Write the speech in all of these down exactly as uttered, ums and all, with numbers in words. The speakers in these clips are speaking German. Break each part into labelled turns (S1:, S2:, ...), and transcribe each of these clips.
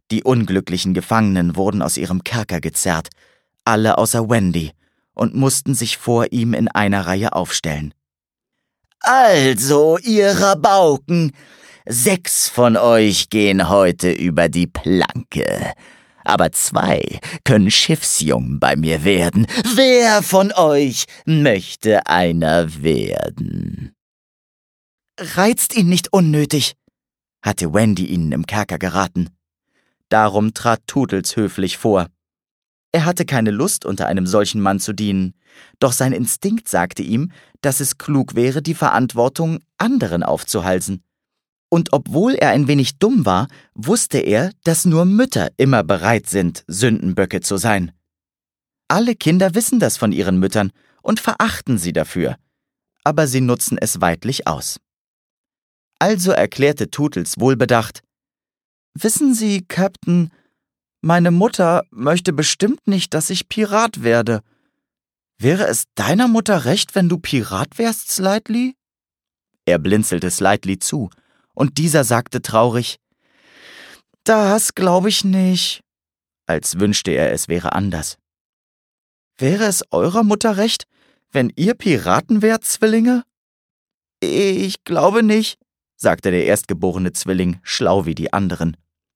S1: Die unglücklichen Gefangenen wurden aus ihrem Kerker gezerrt, alle außer Wendy, und mussten sich vor ihm in einer Reihe aufstellen. »Also, ihr Rabauken, sechs von euch gehen heute über die Planke, aber zwei können Schiffsjungen bei mir werden. Wer von euch möchte einer werden?« »Reizt ihn nicht unnötig«, hatte Wendy ihnen im Kerker geraten. Darum trat Toodles höflich vor. Er hatte keine Lust, unter einem solchen Mann zu dienen, doch sein Instinkt sagte ihm, dass es klug wäre, die Verantwortung anderen aufzuhalsen. Und obwohl er ein wenig dumm war, wusste er, dass nur Mütter immer bereit sind, Sündenböcke zu sein. Alle Kinder wissen das von ihren Müttern und verachten sie dafür, aber sie nutzen es weidlich aus. Also erklärte Toodles wohlbedacht: »Wissen Sie, Captain, meine Mutter möchte bestimmt nicht, dass ich Pirat werde. Wäre es deiner Mutter recht, wenn du Pirat wärst, Slightly?« Er blinzelte Slightly zu, und dieser sagte traurig: »Das glaube ich nicht«, als wünschte er, es wäre anders. »Wäre es eurer Mutter recht, wenn ihr Piraten wärt, Zwillinge?« »Ich glaube nicht«, sagte der erstgeborene Zwilling, schlau wie die anderen.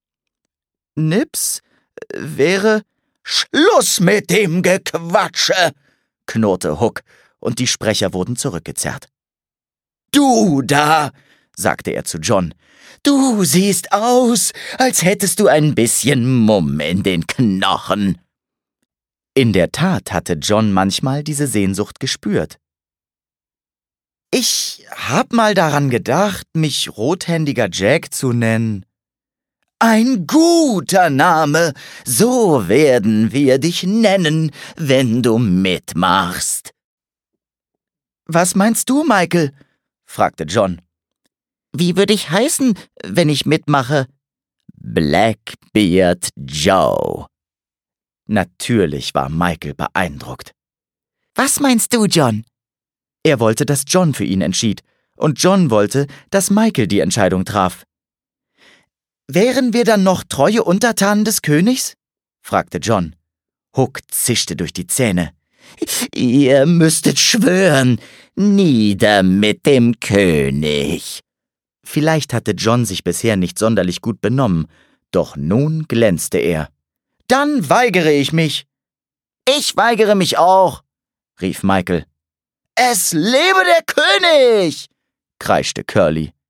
S1: »Nips wäre...« »Schluss mit dem Gequatsche«, knurrte Hook, und die Sprecher wurden zurückgezerrt. »Du da«, sagte er zu John, »du siehst aus, als hättest du ein bisschen Mumm in den Knochen.« In der Tat hatte John manchmal diese Sehnsucht gespürt. »Ich hab mal daran gedacht, mich Rothändiger Jack zu nennen.« »Ein guter Name, so werden wir dich nennen, wenn du mitmachst.« »Was meinst du, Michael?« fragte John. »Wie würde ich heißen, wenn ich mitmache?« »Blackbeard Joe.« Natürlich war Michael beeindruckt. »Was meinst du, John?« Er wollte, dass John für ihn entschied, und John wollte, dass Michael die Entscheidung traf. »Wären wir dann noch treue Untertanen des Königs?« fragte John. Hook zischte durch die Zähne. »Ihr müsstet schwören, nieder mit dem König.« Vielleicht hatte John sich bisher nicht sonderlich gut benommen, doch nun glänzte er. »Dann weigere ich mich.« »Ich weigere mich auch«, rief Michael. »Es lebe der König«, kreischte Curly.